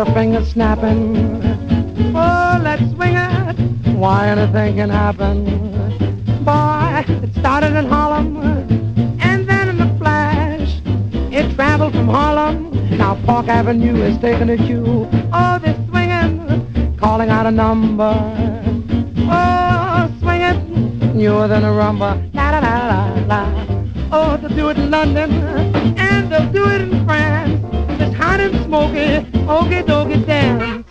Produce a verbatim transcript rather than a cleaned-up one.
your fingers snapping. Oh, let's swing it. Why, anything can happen. Boy, it started in Harlem, and then in a flash, it traveled from Harlem. Now Park Avenue is taking a cue. Oh, they're swinging, calling out a number. Oh, swinging, newer than a rumba. La la la la la. Oh, they'll do it in London, and they'll do it in France. This hot and smoky, okie dokie dance.